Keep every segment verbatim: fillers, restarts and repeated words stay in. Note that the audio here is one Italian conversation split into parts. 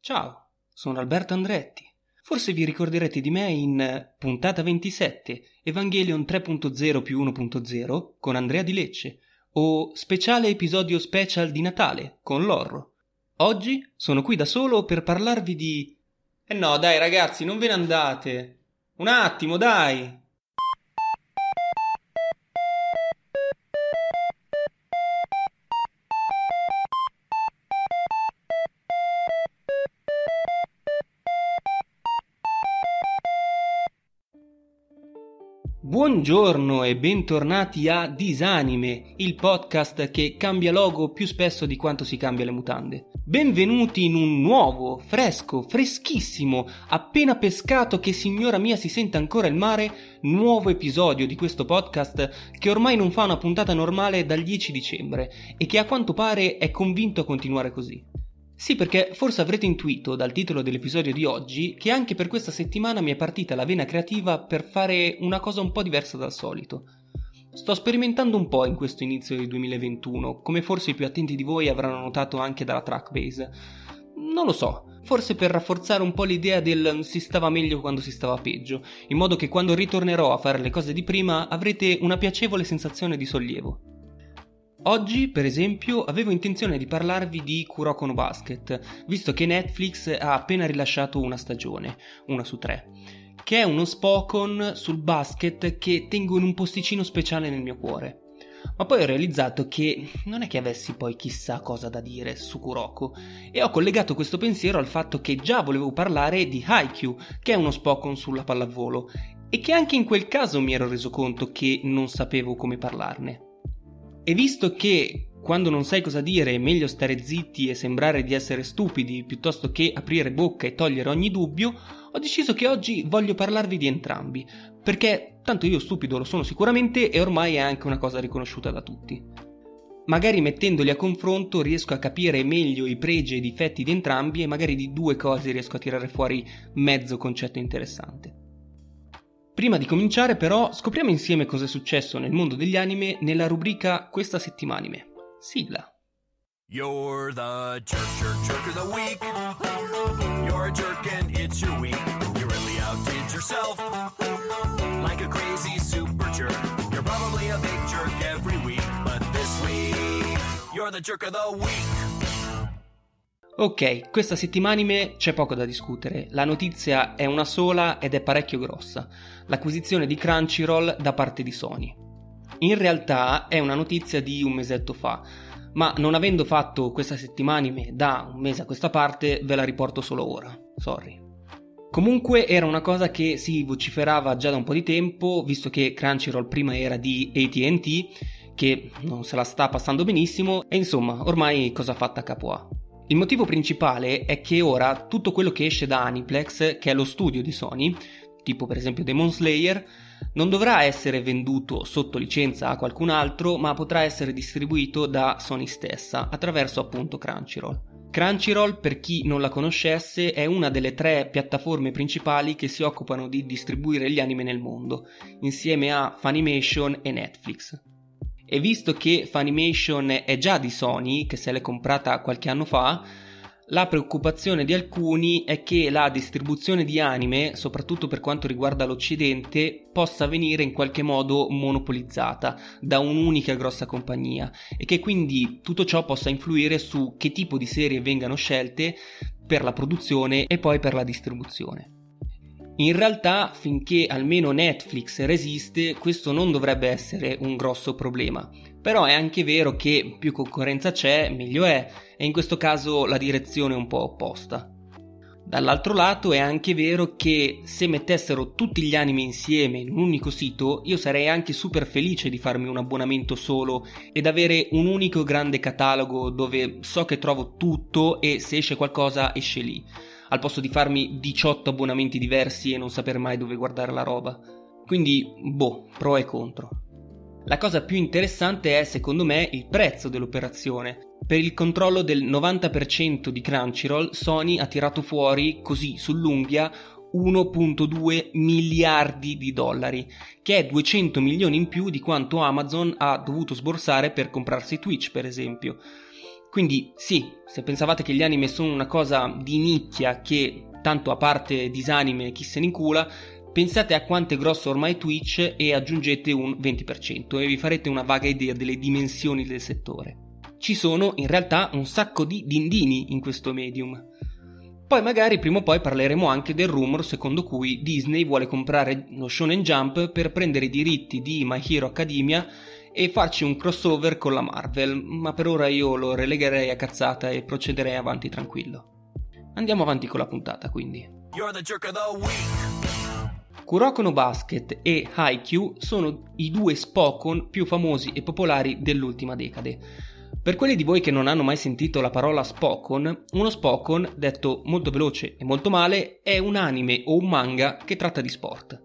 Ciao, sono Alberto Andretti. Forse vi ricorderete di me in puntata ventisette, Evangelion tre punto zero più uno punto zero con Andrea Di Lecce, o speciale episodio special di Natale con Lorro. Oggi sono qui da solo per parlarvi di... Eh no, dai ragazzi, non ve ne andate. Un attimo, dai. Buongiorno e bentornati a Disanime, il podcast che cambia logo più spesso di quanto si cambia le mutande. Benvenuti in un nuovo, fresco, freschissimo, appena pescato che signora mia si sente ancora il mare, nuovo episodio di questo podcast che ormai non fa una puntata normale dal dieci dicembre e che a quanto pare è convinto a continuare così. Sì, perché forse avrete intuito dal titolo dell'episodio di oggi che anche per questa settimana mi è partita la vena creativa per fare una cosa un po' diversa dal solito. Sto sperimentando un po' in questo inizio del duemilaventuno, come forse i più attenti di voi avranno notato anche dalla trackbase. Non lo so, forse per rafforzare un po' l'idea del si stava meglio quando si stava peggio, in modo che quando ritornerò a fare le cose di prima avrete una piacevole sensazione di sollievo. Oggi, per esempio, avevo intenzione di parlarvi di Kuroko no Basket, visto che Netflix ha appena rilasciato una stagione, una su tre, che è uno Spokon sul basket che tengo in un posticino speciale nel mio cuore. Ma poi ho realizzato che non è che avessi poi chissà cosa da dire su Kuroko, e ho collegato questo pensiero al fatto che già volevo parlare di Haikyuu, che è uno Spokon sulla pallavolo, e che anche in quel caso mi ero reso conto che non sapevo come parlarne. E visto che quando non sai cosa dire è meglio stare zitti e sembrare di essere stupidi piuttosto che aprire bocca e togliere ogni dubbio, ho deciso che oggi voglio parlarvi di entrambi, perché tanto io stupido lo sono sicuramente e ormai è anche una cosa riconosciuta da tutti. Magari mettendoli a confronto riesco a capire meglio i pregi e i difetti di entrambi e magari di due cose riesco a tirare fuori mezzo concetto interessante. Prima di cominciare però scopriamo insieme cosa è successo nel mondo degli anime nella rubrica Questa settimanime. Sigla. You're the jerk, jerk, jerk of the week. You're a jerk and it's your week. You really outdid yourself like a crazy super jerk. You're probably a big jerk every week, but this week you're the jerk of the week. Ok, questa settimanime c'è poco da discutere, la notizia è una sola ed è parecchio grossa, l'acquisizione di Crunchyroll da parte di Sony. In realtà è una notizia di un mesetto fa, ma non avendo fatto questa settimanime da un mese a questa parte ve la riporto solo ora, sorry. Comunque era una cosa che si vociferava già da un po' di tempo, visto che Crunchyroll prima era di A T and T, che non se la sta passando benissimo, e insomma ormai cosa fatta a capo A. Il motivo principale è che ora tutto quello che esce da Aniplex, che è lo studio di Sony, tipo per esempio Demon Slayer, non dovrà essere venduto sotto licenza a qualcun altro, ma potrà essere distribuito da Sony stessa, attraverso appunto Crunchyroll. Crunchyroll, per chi non la conoscesse, è una delle tre piattaforme principali che si occupano di distribuire gli anime nel mondo, insieme a Funimation e Netflix. E visto che Funimation è già di Sony, che se l'è comprata qualche anno fa, la preoccupazione di alcuni è che la distribuzione di anime, soprattutto per quanto riguarda l'Occidente, possa venire in qualche modo monopolizzata da un'unica grossa compagnia e che quindi tutto ciò possa influire su che tipo di serie vengano scelte per la produzione e poi per la distribuzione. In realtà, finché almeno Netflix resiste, questo non dovrebbe essere un grosso problema. Però è anche vero che più concorrenza c'è, meglio è, e in questo caso la direzione è un po' opposta. Dall'altro lato è anche vero che se mettessero tutti gli anime insieme in un unico sito, io sarei anche super felice di farmi un abbonamento solo ed avere un unico grande catalogo dove so che trovo tutto e se esce qualcosa esce lì, al posto di farmi diciotto abbonamenti diversi e non saper mai dove guardare la roba. Quindi, boh, pro e contro. La cosa più interessante è, secondo me, il prezzo dell'operazione. Per il controllo del novanta per cento di Crunchyroll, Sony ha tirato fuori, così sull'unghia, uno virgola due miliardi di dollari, che è duecento milioni in più di quanto Amazon ha dovuto sborsare per comprarsi Twitch, per esempio. Quindi sì, se pensavate che gli anime sono una cosa di nicchia che tanto a parte disanime chi se ne incula, pensate a quanto è grosso ormai Twitch e aggiungete un venti per cento e vi farete una vaga idea delle dimensioni del settore. Ci sono in realtà un sacco di dindini in questo medium. Poi magari prima o poi parleremo anche del rumor secondo cui Disney vuole comprare lo Shonen Jump per prendere i diritti di My Hero Academia e farci un crossover con la Marvel, ma per ora io lo relegherei a cazzata e procederei avanti tranquillo. Andiamo avanti con la puntata, quindi. You're the jerk of the week. Kuroko no Basket e Haikyuu sono i due Spokon più famosi e popolari dell'ultima decade. Per quelli di voi che non hanno mai sentito la parola Spokon, uno Spokon, detto molto veloce e molto male, è un anime o un manga che tratta di sport.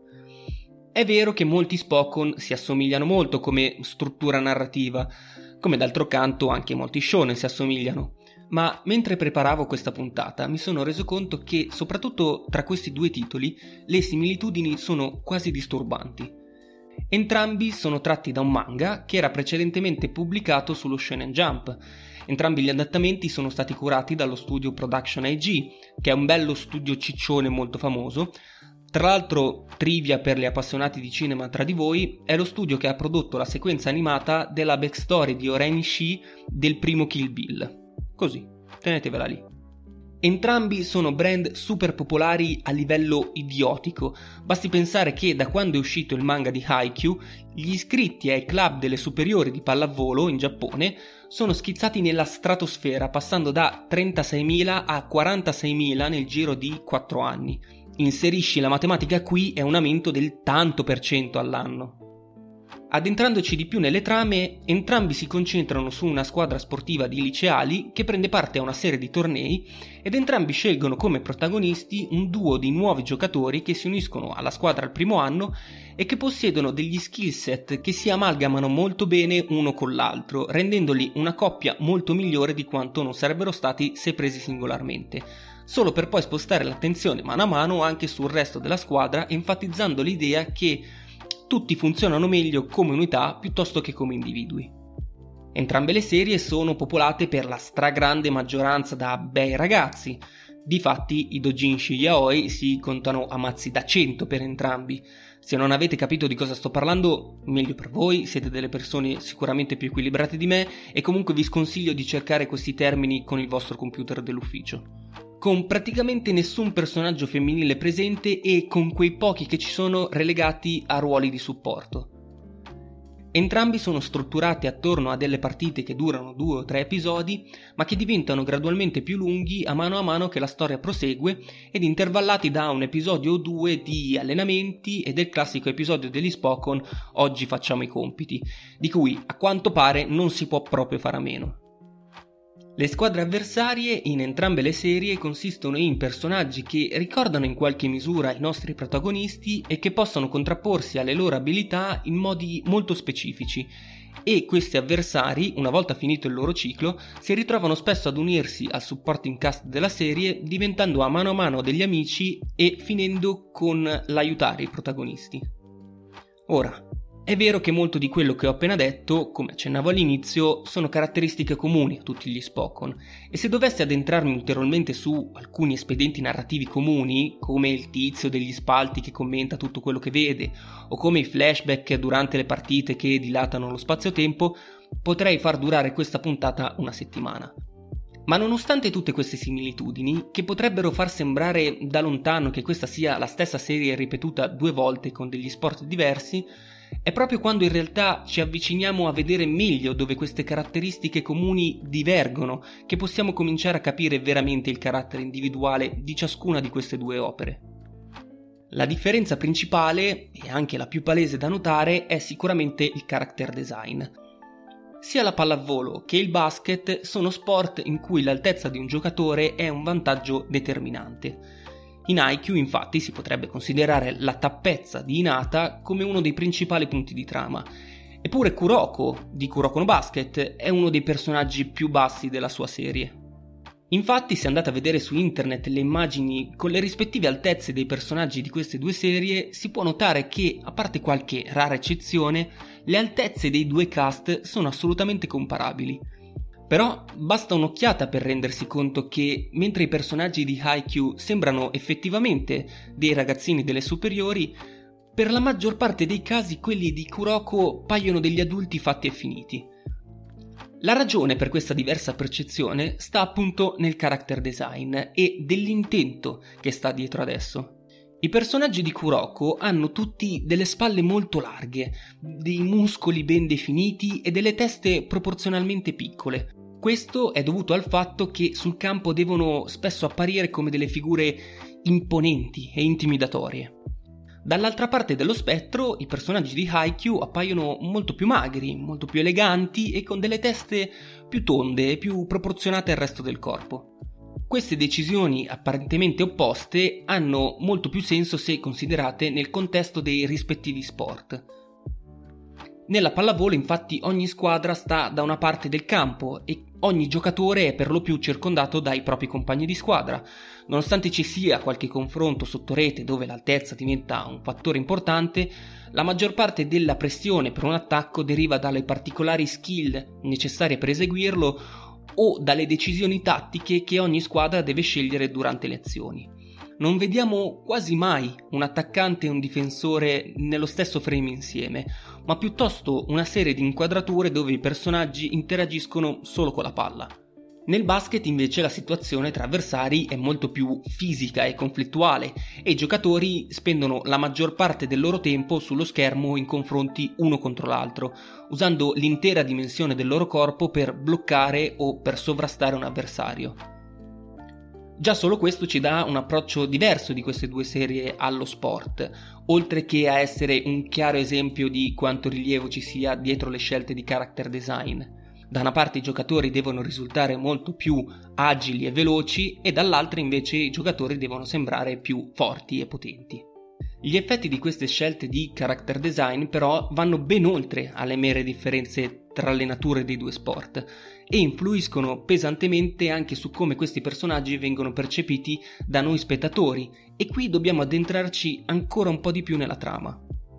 È vero che molti Spokon si assomigliano molto come struttura narrativa, come d'altro canto anche molti shonen si assomigliano, ma mentre preparavo questa puntata mi sono reso conto che soprattutto tra questi due titoli le similitudini sono quasi disturbanti. Entrambi sono tratti da un manga che era precedentemente pubblicato sullo Shonen Jump. Entrambi gli adattamenti sono stati curati dallo studio Production I G, che è un bello studio ciccione molto famoso. Tra l'altro, trivia per gli appassionati di cinema tra di voi, è lo studio che ha prodotto la sequenza animata della backstory di Oren Ishii del primo Kill Bill. Così, tenetevela lì. Entrambi sono brand super popolari a livello idiotico, basti pensare che da quando è uscito il manga di Haikyuu, gli iscritti ai club delle superiori di pallavolo in Giappone sono schizzati nella stratosfera, passando da trentaseimila a quarantaseimila nel giro di quattro anni. Inserisci la matematica qui, è un aumento del tanto per cento all'anno. Addentrandoci di più nelle trame, entrambi si concentrano su una squadra sportiva di liceali che prende parte a una serie di tornei ed entrambi scelgono come protagonisti un duo di nuovi giocatori che si uniscono alla squadra al primo anno e che possiedono degli skill set che si amalgamano molto bene uno con l'altro, rendendoli una coppia molto migliore di quanto non sarebbero stati se presi singolarmente, solo per poi spostare l'attenzione mano a mano anche sul resto della squadra, enfatizzando l'idea che tutti funzionano meglio come unità piuttosto che come individui. Entrambe le serie sono popolate per la stragrande maggioranza da bei ragazzi. Difatti i doujinshi yaoi si contano a mazzi da cento per entrambi. Se non avete capito di cosa sto parlando, meglio per voi, siete delle persone sicuramente più equilibrate di me e comunque vi sconsiglio di cercare questi termini con il vostro computer dell'ufficio. Con praticamente nessun personaggio femminile presente e con quei pochi che ci sono relegati a ruoli di supporto. Entrambi sono strutturati attorno a delle partite che durano due o tre episodi, ma che diventano gradualmente più lunghi a mano a mano che la storia prosegue ed intervallati da un episodio o due di allenamenti e del classico episodio degli Spokon "Oggi facciamo i compiti", di cui a quanto pare non si può proprio fare a meno. Le squadre avversarie in entrambe le serie consistono in personaggi che ricordano in qualche misura i nostri protagonisti e che possono contrapporsi alle loro abilità in modi molto specifici, e questi avversari, una volta finito il loro ciclo, si ritrovano spesso ad unirsi al supporting cast della serie, diventando a mano a mano degli amici e finendo con l'aiutare i protagonisti. Ora, è vero che molto di quello che ho appena detto, come accennavo all'inizio, sono caratteristiche comuni a tutti gli Spokon, e se dovessi addentrarmi ulteriormente su alcuni espedienti narrativi comuni, come il tizio degli spalti che commenta tutto quello che vede, o come i flashback durante le partite che dilatano lo spazio-tempo, potrei far durare questa puntata una settimana. Ma nonostante tutte queste similitudini, che potrebbero far sembrare da lontano che questa sia la stessa serie ripetuta due volte con degli sport diversi, è proprio quando in realtà ci avviciniamo a vedere meglio dove queste caratteristiche comuni divergono che possiamo cominciare a capire veramente il carattere individuale di ciascuna di queste due opere. La differenza principale, e anche la più palese da notare, è sicuramente il character design. Sia la pallavolo che il basket sono sport in cui l'altezza di un giocatore è un vantaggio determinante. In Haikyuu infatti si potrebbe considerare la tappezza di Hinata come uno dei principali punti di trama, eppure Kuroko di Kuroko no Basket è uno dei personaggi più bassi della sua serie. Infatti, se andate a vedere su internet le immagini con le rispettive altezze dei personaggi di queste due serie, si può notare che, a parte qualche rara eccezione, le altezze dei due cast sono assolutamente comparabili. Però basta un'occhiata per rendersi conto che mentre i personaggi di Haikyuu sembrano effettivamente dei ragazzini delle superiori, per la maggior parte dei casi quelli di Kuroko paiono degli adulti fatti e finiti. La ragione per questa diversa percezione sta appunto nel character design e dell'intento che sta dietro ad esso. I personaggi di Kuroko hanno tutti delle spalle molto larghe, dei muscoli ben definiti e delle teste proporzionalmente piccole. Questo è dovuto al fatto che sul campo devono spesso apparire come delle figure imponenti e intimidatorie. Dall'altra parte dello spettro, i personaggi di Haikyuu appaiono molto più magri, molto più eleganti e con delle teste più tonde e più proporzionate al resto del corpo. Queste decisioni apparentemente opposte hanno molto più senso se considerate nel contesto dei rispettivi sport. Nella pallavolo, infatti, ogni squadra sta da una parte del campo e ogni giocatore è per lo più circondato dai propri compagni di squadra. Nonostante ci sia qualche confronto sotto rete dove l'altezza diventa un fattore importante, la maggior parte della pressione per un attacco deriva dalle particolari skill necessarie per eseguirlo o dalle decisioni tattiche che ogni squadra deve scegliere durante le azioni. Non vediamo quasi mai un attaccante e un difensore nello stesso frame insieme, ma piuttosto una serie di inquadrature dove i personaggi interagiscono solo con la palla. Nel basket invece la situazione tra avversari è molto più fisica e conflittuale e i giocatori spendono la maggior parte del loro tempo sullo schermo in confronti uno contro l'altro, usando l'intera dimensione del loro corpo per bloccare o per sovrastare un avversario. Già solo questo ci dà un approccio diverso di queste due serie allo sport, oltre che a essere un chiaro esempio di quanto rilievo ci sia dietro le scelte di character design. Da una parte i giocatori devono risultare molto più agili e veloci e dall'altra invece i giocatori devono sembrare più forti e potenti. Gli effetti di queste scelte di character design però vanno ben oltre alle mere differenze tra le nature dei due sport e influiscono pesantemente anche su come questi personaggi vengono percepiti da noi spettatori, e qui dobbiamo addentrarci ancora un po' di più nella trama.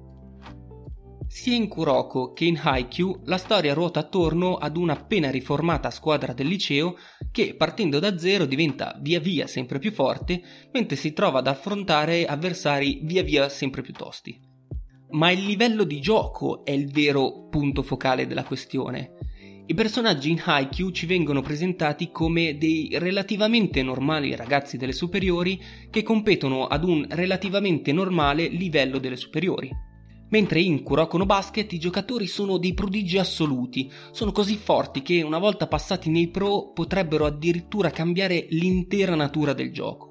Sia in Kuroko che in Haikyuu la storia ruota attorno ad una appena riformata squadra del liceo che, partendo da zero, diventa via via sempre più forte, mentre si trova ad affrontare avversari via via sempre più tosti. Ma il livello di gioco è il vero punto focale della questione. I personaggi in Haikyuu ci vengono presentati come dei relativamente normali ragazzi delle superiori che competono ad un relativamente normale livello delle superiori. Mentre in Kuroko no Basket i giocatori sono dei prodigi assoluti, sono così forti che una volta passati nei pro potrebbero addirittura cambiare l'intera natura del gioco.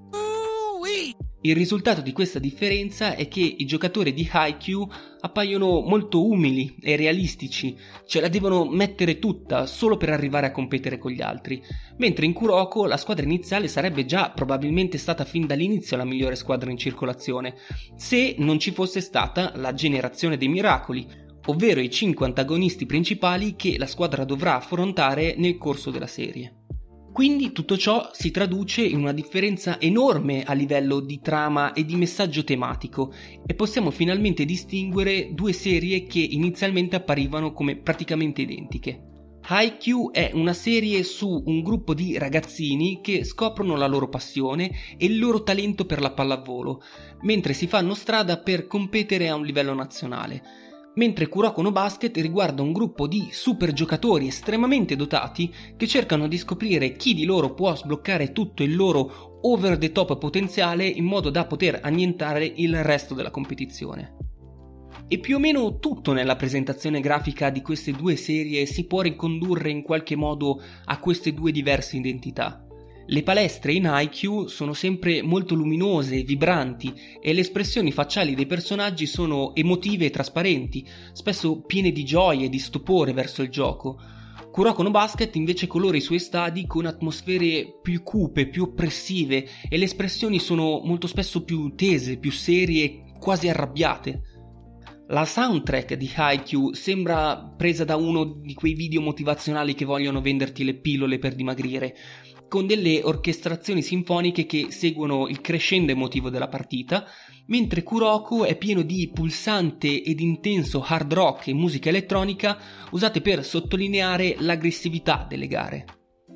Il risultato di questa differenza è che i giocatori di Haikyuu appaiono molto umili e realistici, ce la devono mettere tutta solo per arrivare a competere con gli altri, mentre in Kuroko la squadra iniziale sarebbe già probabilmente stata fin dall'inizio la migliore squadra in circolazione, se non ci fosse stata la generazione dei miracoli, ovvero i cinque antagonisti principali che la squadra dovrà affrontare nel corso della serie. Quindi tutto ciò si traduce in una differenza enorme a livello di trama e di messaggio tematico e possiamo finalmente distinguere due serie che inizialmente apparivano come praticamente identiche. Haikyuu è una serie su un gruppo di ragazzini che scoprono la loro passione e il loro talento per la pallavolo, mentre si fanno strada per competere a un livello nazionale. Mentre Kuroko no Basket riguarda un gruppo di super giocatori estremamente dotati che cercano di scoprire chi di loro può sbloccare tutto il loro over the top potenziale in modo da poter annientare il resto della competizione. E più o meno tutto nella presentazione grafica di queste due serie si può ricondurre in qualche modo a queste due diverse identità. Le palestre in Haikyuu sono sempre molto luminose, vibranti e le espressioni facciali dei personaggi sono emotive e trasparenti, spesso piene di gioia e di stupore verso il gioco. Kuroko no Basket invece colora i suoi stadi con atmosfere più cupe, più oppressive e le espressioni sono molto spesso più tese, più serie, quasi arrabbiate. La soundtrack di Haikyuu sembra presa da uno di quei video motivazionali che vogliono venderti le pillole per dimagrire. con delle orchestrazioni sinfoniche che seguono il crescendo emotivo della partita, mentre Kuroko è pieno di pulsante ed intenso hard rock e musica elettronica usate per sottolineare l'aggressività delle gare.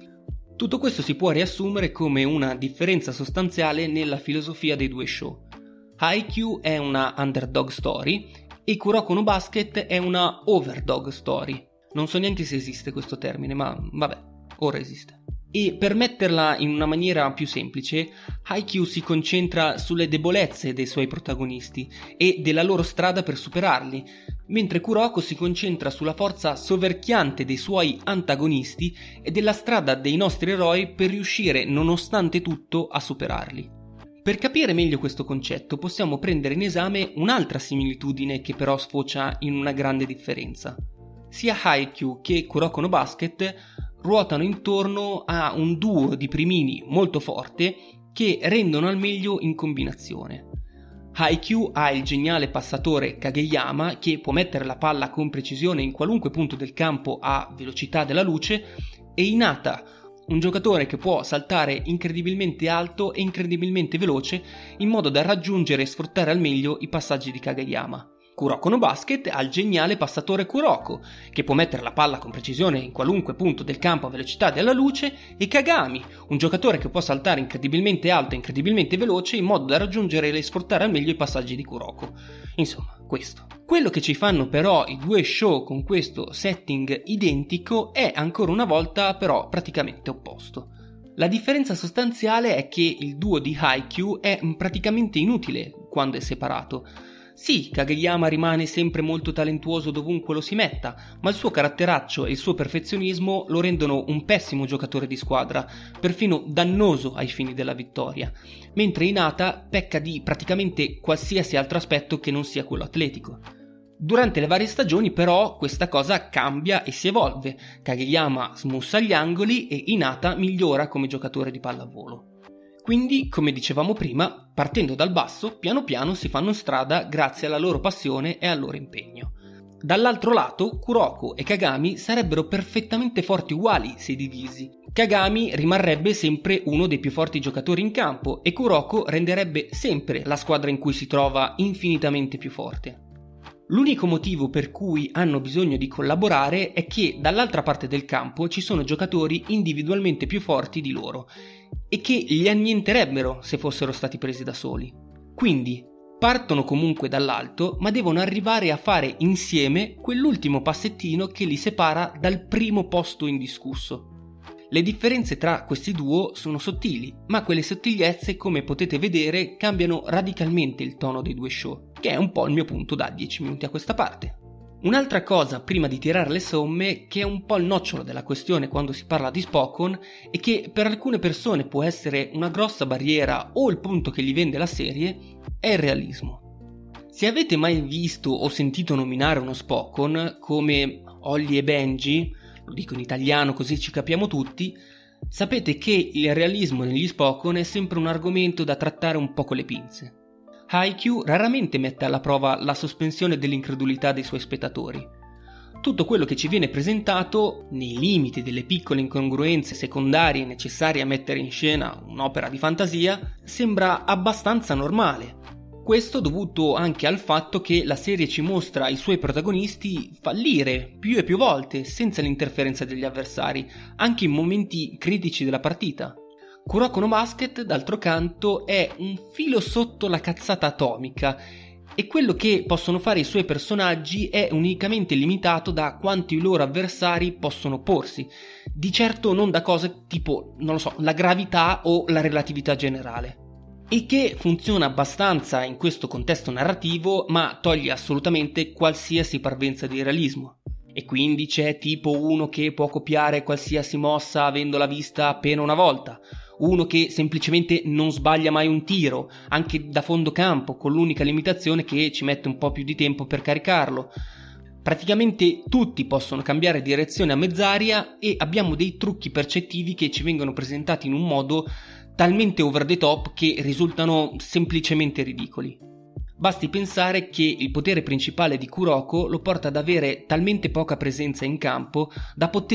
Tutto questo si può riassumere come una differenza sostanziale nella filosofia dei due show. Haikyuu è una underdog story e Kuroko no Basket è una overdog story. Non so neanche se esiste questo termine, ma vabbè, ora esiste. E per metterla in una maniera più semplice, Haikyuu si concentra sulle debolezze dei suoi protagonisti e della loro strada per superarli, mentre Kuroko si concentra sulla forza soverchiante dei suoi antagonisti e della strada dei nostri eroi per riuscire nonostante tutto a superarli. Per capire meglio questo concetto possiamo prendere in esame un'altra similitudine che però sfocia in una grande differenza. Sia Haikyuu che Kuroko no Basket ruotano intorno a un duo di primini molto forte che rendono al meglio in combinazione. Haikyuu ha il geniale passatore Kageyama che può mettere la palla con precisione in qualunque punto del campo a velocità della luce, e Hinata, un giocatore che può saltare incredibilmente alto e incredibilmente veloce in modo da raggiungere e sfruttare al meglio i passaggi di Kageyama. Kuroko no Basket ha il geniale passatore Kuroko, che può mettere la palla con precisione in qualunque punto del campo a velocità della luce, e Kagami, un giocatore che può saltare incredibilmente alto e incredibilmente veloce in modo da raggiungere e sfruttare al meglio i passaggi di Kuroko. Insomma, questo. Quello che ci fanno però i due show con questo setting identico è ancora una volta però praticamente opposto. La differenza sostanziale è che il duo di Haikyuu è praticamente inutile quando è separato. Sì, Kageyama rimane sempre molto talentuoso dovunque lo si metta, ma il suo caratteraccio e il suo perfezionismo lo rendono un pessimo giocatore di squadra, perfino dannoso ai fini della vittoria, mentre Hinata pecca di praticamente qualsiasi altro aspetto che non sia quello atletico. Durante le varie stagioni però questa cosa cambia e si evolve, Kageyama smussa gli angoli e Hinata migliora come giocatore di pallavolo. Quindi, come dicevamo prima, partendo dal basso, piano piano si fanno strada grazie alla loro passione e al loro impegno. Dall'altro lato, Kuroko e Kagami sarebbero perfettamente forti uguali se divisi. Kagami rimarrebbe sempre uno dei più forti giocatori in campo e Kuroko renderebbe sempre la squadra in cui si trova infinitamente più forte. L'unico motivo per cui hanno bisogno di collaborare è che dall'altra parte del campo ci sono giocatori individualmente più forti di loro e che li annienterebbero se fossero stati presi da soli. Quindi partono comunque dall'alto, ma devono arrivare a fare insieme quell'ultimo passettino che li separa dal primo posto indiscusso. Le differenze tra questi duo sono sottili, ma quelle sottigliezze, come potete vedere, cambiano radicalmente il tono dei due show, che è un po' il mio punto da dieci minuti a questa parte. Un'altra cosa prima di tirare le somme, che è un po' il nocciolo della questione quando si parla di Spokon, e che per alcune persone può essere una grossa barriera o il punto che gli vende la serie, è il realismo. Se avete mai visto o sentito nominare uno Spokon come Holly e Benji, lo dico in italiano così ci capiamo tutti, sapete che il realismo negli Spokon è sempre un argomento da trattare un po' con le pinze. Haikyuu raramente mette alla prova la sospensione dell'incredulità dei suoi spettatori. Tutto quello che ci viene presentato, nei limiti delle piccole incongruenze secondarie necessarie a mettere in scena un'opera di fantasia, sembra abbastanza normale. Questo dovuto anche al fatto che la serie ci mostra i suoi protagonisti fallire più e più volte senza l'interferenza degli avversari, anche in momenti critici della partita. Kuroko no Basket, d'altro canto, è un filo sotto la cazzata atomica e quello che possono fare i suoi personaggi è unicamente limitato da quanto i loro avversari possono porsi, di certo non da cose tipo, non lo so, la gravità o la relatività generale. Il che funziona abbastanza in questo contesto narrativo, ma toglie assolutamente qualsiasi parvenza di realismo. E quindi c'è tipo uno che può copiare qualsiasi mossa avendola vista appena una volta, uno che semplicemente non sbaglia mai un tiro, anche da fondo campo, con l'unica limitazione che ci mette un po' più di tempo per caricarlo. Praticamente tutti possono cambiare direzione a mezz'aria e abbiamo dei trucchi percettivi che ci vengono presentati in un modo talmente over the top che risultano semplicemente ridicoli. Basti pensare che il potere principale di Kuroko lo porta ad avere talmente poca presenza in campo da poter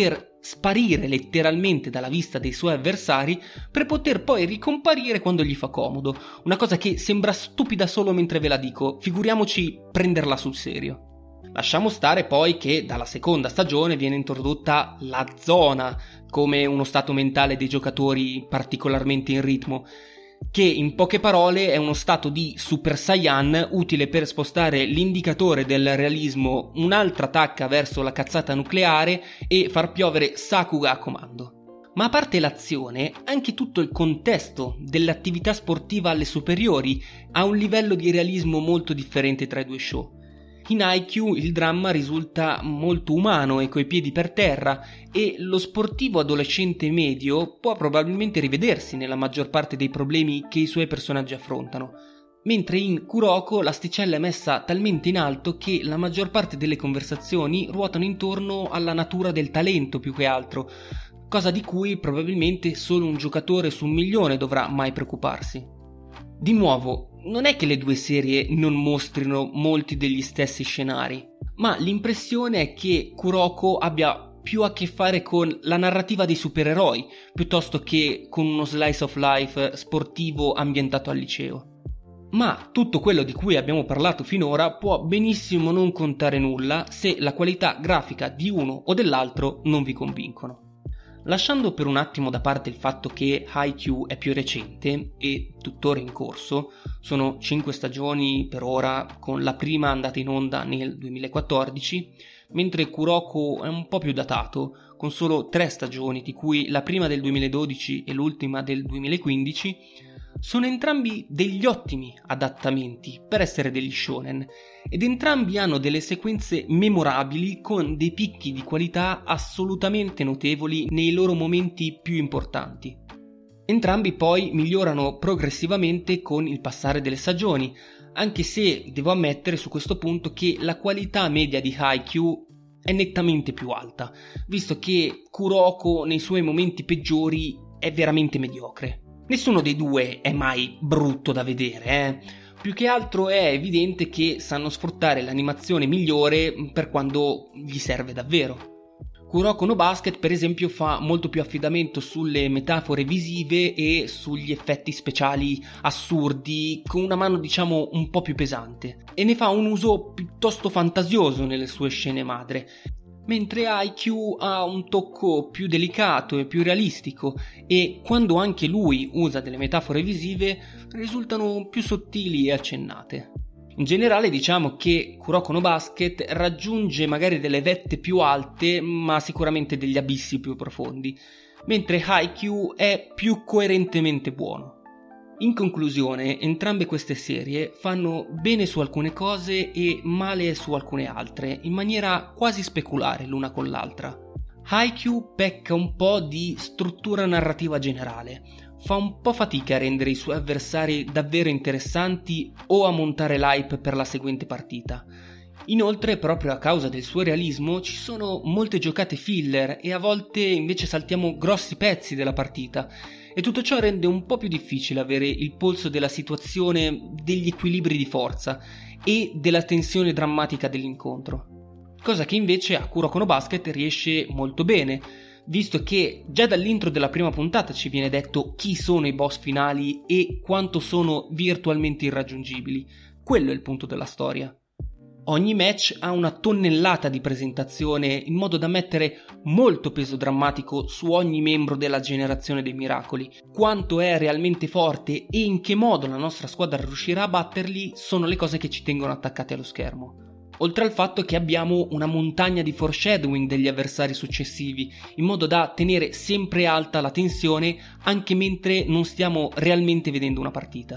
sparire letteralmente dalla vista dei suoi avversari per poter poi ricomparire quando gli fa comodo. Una cosa che sembra stupida solo mentre ve la dico, figuriamoci prenderla sul serio. Lasciamo stare poi che dalla seconda stagione viene introdotta la zona come uno stato mentale dei giocatori particolarmente in ritmo, che in poche parole è uno stato di Super Saiyan utile per spostare l'indicatore del realismo un'altra tacca verso la cazzata nucleare e far piovere Sakuga a comando. Ma a parte l'azione, anche tutto il contesto dell'attività sportiva alle superiori ha un livello di realismo molto differente tra i due show. In Haikyuu il dramma risulta molto umano e coi piedi per terra e lo sportivo adolescente medio può probabilmente rivedersi nella maggior parte dei problemi che i suoi personaggi affrontano, mentre in Kuroko l'asticella è messa talmente in alto che la maggior parte delle conversazioni ruotano intorno alla natura del talento più che altro, cosa di cui probabilmente solo un giocatore su un milione dovrà mai preoccuparsi. Di nuovo, non è che le due serie non mostrino molti degli stessi scenari, ma l'impressione è che Kuroko abbia più a che fare con la narrativa dei supereroi, piuttosto che con uno slice of life sportivo ambientato al liceo. Ma tutto quello di cui abbiamo parlato finora può benissimo non contare nulla se la qualità grafica di uno o dell'altro non vi convincono. Lasciando per un attimo da parte il fatto che Haikyuu è più recente e tuttora in corso, sono cinque stagioni per ora, con la prima andata in onda nel duemilaquattordici, mentre Kuroko è un po' più datato, con solo tre stagioni, di cui la prima del duemiladodici e l'ultima del duemilaquindici, sono entrambi degli ottimi adattamenti per essere degli shonen, ed entrambi hanno delle sequenze memorabili con dei picchi di qualità assolutamente notevoli nei loro momenti più importanti. Entrambi poi migliorano progressivamente con il passare delle stagioni, anche se devo ammettere su questo punto che la qualità media di Haikyuu è nettamente più alta, visto che Kuroko nei suoi momenti peggiori è veramente mediocre. Nessuno dei due è mai brutto da vedere, eh? Più che altro è evidente che sanno sfruttare l'animazione migliore per quando gli serve davvero. Kuroko no Basket, per esempio, fa molto più affidamento sulle metafore visive e sugli effetti speciali assurdi, con una mano diciamo un po' più pesante, e ne fa un uso piuttosto fantasioso nelle sue scene madre, mentre Haikyuu ha un tocco più delicato e più realistico e quando anche lui usa delle metafore visive risultano più sottili e accennate. In generale diciamo che Kuroko no Basket raggiunge magari delle vette più alte ma sicuramente degli abissi più profondi, mentre Haikyuu è più coerentemente buono. In conclusione, entrambe queste serie fanno bene su alcune cose e male su alcune altre, in maniera quasi speculare l'una con l'altra. Haikyuu pecca un po' di struttura narrativa generale, fa un po' fatica a rendere i suoi avversari davvero interessanti o a montare l'hype per la seguente partita. Inoltre, proprio a causa del suo realismo, ci sono molte giocate filler e a volte invece saltiamo grossi pezzi della partita, e tutto ciò rende un po' più difficile avere il polso della situazione, degli equilibri di forza e della tensione drammatica dell'incontro. Cosa che invece a Kuroko no Basket riesce molto bene, visto che già dall'intro della prima puntata ci viene detto chi sono i boss finali e quanto sono virtualmente irraggiungibili. Quello è il punto della storia. Ogni match ha una tonnellata di presentazione in modo da mettere molto peso drammatico su ogni membro della generazione dei miracoli. Quanto è realmente forte e in che modo la nostra squadra riuscirà a batterli sono le cose che ci tengono attaccati allo schermo. Oltre al fatto che abbiamo una montagna di foreshadowing degli avversari successivi, in modo da tenere sempre alta la tensione anche mentre non stiamo realmente vedendo una partita.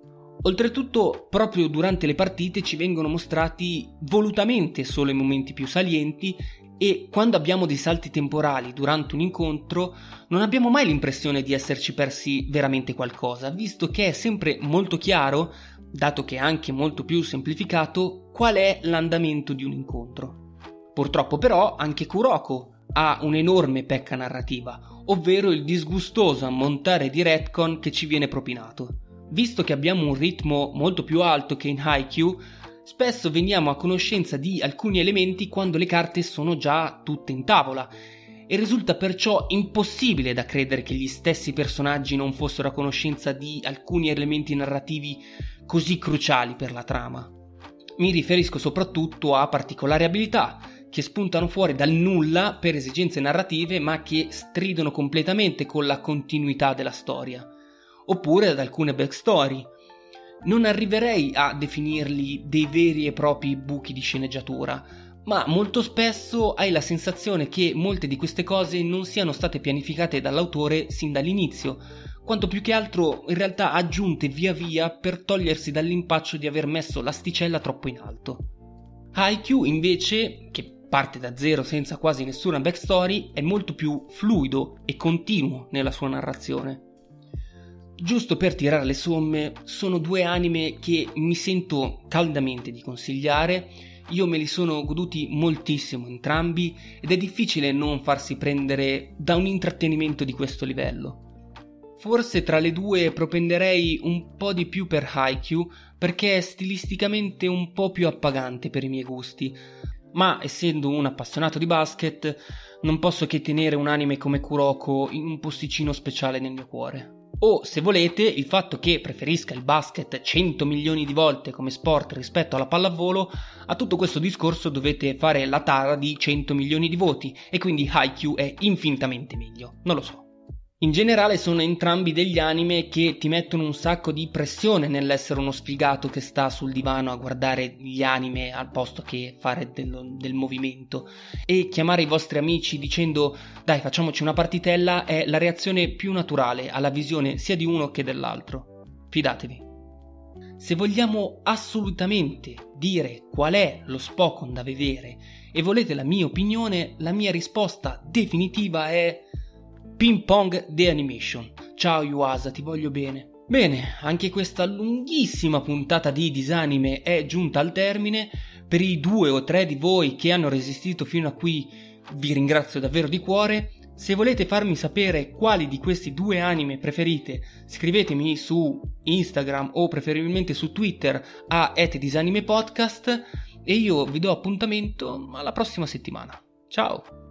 Oltretutto, proprio durante le partite ci vengono mostrati volutamente solo i momenti più salienti e quando abbiamo dei salti temporali durante un incontro non abbiamo mai l'impressione di esserci persi veramente qualcosa, visto che è sempre molto chiaro, dato che è anche molto più semplificato, qual è l'andamento di un incontro. Purtroppo però anche Kuroko ha un'enorme pecca narrativa, ovvero il disgustoso ammontare di retcon che ci viene propinato. Visto che abbiamo un ritmo molto più alto che in Haikyuu, spesso veniamo a conoscenza di alcuni elementi quando le carte sono già tutte in tavola, e risulta perciò impossibile da credere che gli stessi personaggi non fossero a conoscenza di alcuni elementi narrativi così cruciali per la trama. Mi riferisco soprattutto a particolari abilità che spuntano fuori dal nulla per esigenze narrative ma che stridono completamente con la continuità della storia, oppure ad alcune backstory. Non arriverei a definirli dei veri e propri buchi di sceneggiatura, ma molto spesso hai la sensazione che molte di queste cose non siano state pianificate dall'autore sin dall'inizio, quanto più che altro in realtà aggiunte via via per togliersi dall'impaccio di aver messo l'asticella troppo in alto. Haikyuu invece, che parte da zero senza quasi nessuna backstory, è molto più fluido e continuo nella sua narrazione. Giusto per tirare le somme, sono due anime che mi sento caldamente di consigliare. Io me li sono goduti moltissimo entrambi ed è difficile non farsi prendere da un intrattenimento di questo livello. Forse tra le due propenderei un po' di più per Haikyuu perché è stilisticamente un po' più appagante per i miei gusti, ma essendo un appassionato di basket non posso che tenere un anime come Kuroko in un posticino speciale nel mio cuore. O, se volete, il fatto che preferisca il basket cento milioni di volte come sport rispetto alla pallavolo, a tutto questo discorso dovete fare la tara di cento milioni di voti e quindi Haikyuu è infinitamente meglio, non lo so. In generale sono entrambi degli anime che ti mettono un sacco di pressione nell'essere uno sfigato che sta sul divano a guardare gli anime al posto che fare del, del movimento, e chiamare i vostri amici dicendo dai facciamoci una partitella è la reazione più naturale alla visione sia di uno che dell'altro. Fidatevi. Se vogliamo assolutamente dire qual è lo Spokon da vedere e volete la mia opinione, la mia risposta definitiva è Ping Pong The Animation. Ciao Yuasa, ti voglio bene. Bene, anche questa lunghissima puntata di Disanime è giunta al termine. Per i due o tre di voi che hanno resistito fino a qui vi ringrazio davvero di cuore. Se volete farmi sapere quali di questi due anime preferite, scrivetemi su Instagram o preferibilmente su Twitter a at disanimepodcast e io vi do appuntamento alla prossima settimana. Ciao!